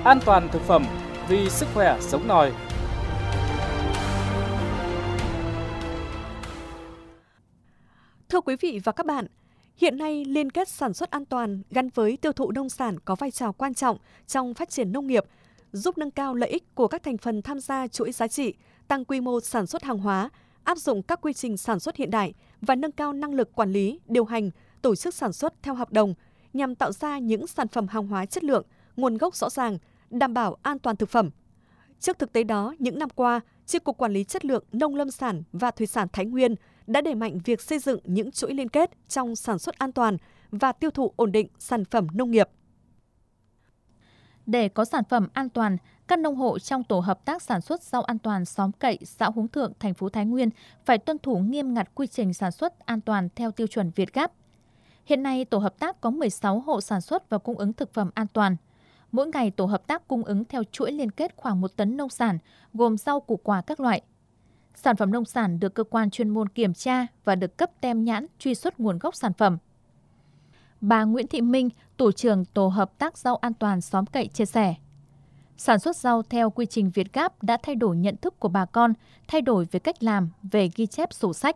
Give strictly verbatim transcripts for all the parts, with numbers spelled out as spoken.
an toàn thực phẩm vì sức khỏe sống nòi. Thưa quý vị và các bạn, hiện nay liên kết sản xuất an toàn gắn với tiêu thụ nông sản có vai trò quan trọng trong phát triển nông nghiệp, giúp nâng cao lợi ích của các thành phần tham gia chuỗi giá trị, tăng quy mô sản xuất hàng hóa, áp dụng các quy trình sản xuất hiện đại và nâng cao năng lực quản lý, điều hành, tổ chức sản xuất theo hợp đồng nhằm tạo ra những sản phẩm hàng hóa chất lượng, nguồn gốc rõ ràng, đảm bảo an toàn thực phẩm. Trước thực tế đó, những năm qua, Chi cục Quản lý Chất lượng Nông lâm sản và Thủy sản Thái Nguyên đã đẩy mạnh việc xây dựng những chuỗi liên kết trong sản xuất an toàn và tiêu thụ ổn định sản phẩm nông nghiệp. Để có sản phẩm an toàn, các nông hộ trong tổ hợp tác sản xuất rau an toàn xóm Cậy, xã Hướng Thượng, thành phố Thái Nguyên phải tuân thủ nghiêm ngặt quy trình sản xuất an toàn theo tiêu chuẩn Việt Gáp. Hiện nay, tổ hợp tác có mười sáu hộ sản xuất và cung ứng thực phẩm an toàn. Mỗi ngày, tổ hợp tác cung ứng theo chuỗi liên kết khoảng một tấn nông sản, gồm rau củ quả các loại. Sản phẩm nông sản được cơ quan chuyên môn kiểm tra và được cấp tem nhãn truy xuất nguồn gốc sản phẩm. Bà Nguyễn Thị Minh, tổ trưởng tổ hợp tác rau an toàn xóm Cậy chia sẻ, sản xuất rau theo quy trình Việt Gáp đã thay đổi nhận thức của bà con, thay đổi về cách làm, về ghi chép sổ sách.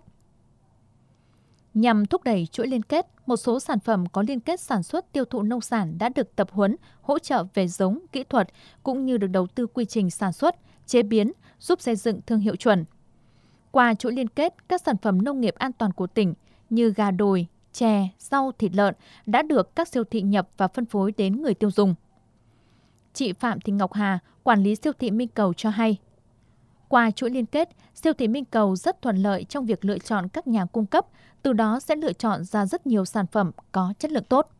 Nhằm thúc đẩy chuỗi liên kết, một số sản phẩm có liên kết sản xuất tiêu thụ nông sản đã được tập huấn, hỗ trợ về giống, kỹ thuật, cũng như được đầu tư quy trình sản xuất, chế biến, giúp xây dựng thương hiệu chuẩn. Qua chuỗi liên kết, các sản phẩm nông nghiệp an toàn của tỉnh như gà đồi, chè, rau, thịt lợn đã được các siêu thị nhập và phân phối đến người tiêu dùng. Chị Phạm Thị Ngọc Hà, quản lý siêu thị Minh Cầu cho hay, qua chuỗi liên kết, siêu thị Minh Cầu rất thuận lợi trong việc lựa chọn các nhà cung cấp, từ đó sẽ lựa chọn ra rất nhiều sản phẩm có chất lượng tốt.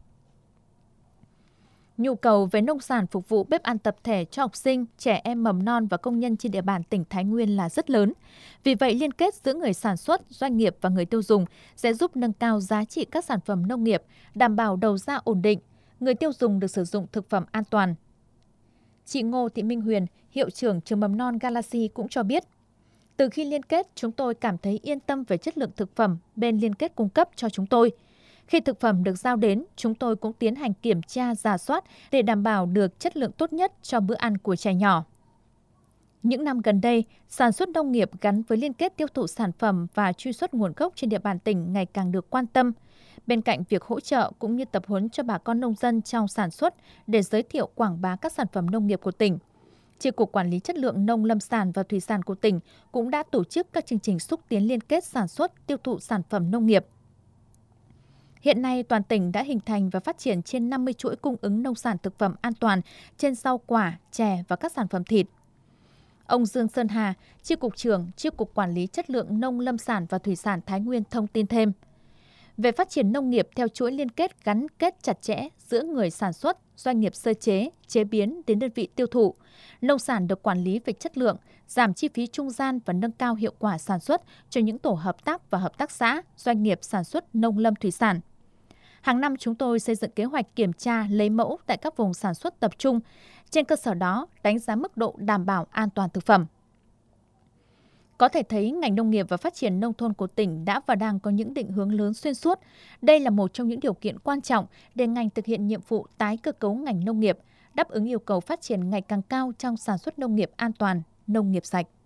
Nhu cầu về nông sản phục vụ bếp ăn tập thể cho học sinh, trẻ em mầm non và công nhân trên địa bàn tỉnh Thái Nguyên là rất lớn. Vì vậy, liên kết giữa người sản xuất, doanh nghiệp và người tiêu dùng sẽ giúp nâng cao giá trị các sản phẩm nông nghiệp, đảm bảo đầu ra ổn định, người tiêu dùng được sử dụng thực phẩm an toàn. Chị Ngô Thị Minh Huyền, hiệu trưởng trường mầm non Galaxy cũng cho biết, từ khi liên kết, chúng tôi cảm thấy yên tâm về chất lượng thực phẩm bên liên kết cung cấp cho chúng tôi. Khi thực phẩm được giao đến, chúng tôi cũng tiến hành kiểm tra, rà soát để đảm bảo được chất lượng tốt nhất cho bữa ăn của trẻ nhỏ. Những năm gần đây, sản xuất nông nghiệp gắn với liên kết tiêu thụ sản phẩm và truy xuất nguồn gốc trên địa bàn tỉnh ngày càng được quan tâm. Bên cạnh việc hỗ trợ cũng như tập huấn cho bà con nông dân trong sản xuất để giới thiệu quảng bá các sản phẩm nông nghiệp của tỉnh, Chi cục Quản lý Chất lượng Nông lâm sản và Thủy sản của tỉnh cũng đã tổ chức các chương trình xúc tiến liên kết sản xuất, tiêu thụ sản phẩm nông nghiệp. Hiện nay, toàn tỉnh đã hình thành và phát triển trên năm mươi chuỗi cung ứng nông sản thực phẩm an toàn trên rau quả, chè và các sản phẩm thịt. Ông Dương Sơn Hà, Chi cục trưởng Chi cục Quản lý Chất lượng Nông lâm sản và Thủy sản Thái Nguyên thông tin thêm. Về phát triển nông nghiệp theo chuỗi liên kết gắn kết chặt chẽ giữa người sản xuất, doanh nghiệp sơ chế, chế biến đến đơn vị tiêu thụ, nông sản được quản lý về chất lượng, giảm chi phí trung gian và nâng cao hiệu quả sản xuất cho những tổ hợp tác và hợp tác xã, doanh nghiệp sản xuất nông lâm thủy sản. Hàng năm chúng tôi xây dựng kế hoạch kiểm tra, lấy mẫu tại các vùng sản xuất tập trung, trên cơ sở đó đánh giá mức độ đảm bảo an toàn thực phẩm. Có thể thấy ngành nông nghiệp và phát triển nông thôn của tỉnh đã và đang có những định hướng lớn xuyên suốt. Đây là một trong những điều kiện quan trọng để ngành thực hiện nhiệm vụ tái cơ cấu ngành nông nghiệp, đáp ứng yêu cầu phát triển ngày càng cao trong sản xuất nông nghiệp an toàn, nông nghiệp sạch.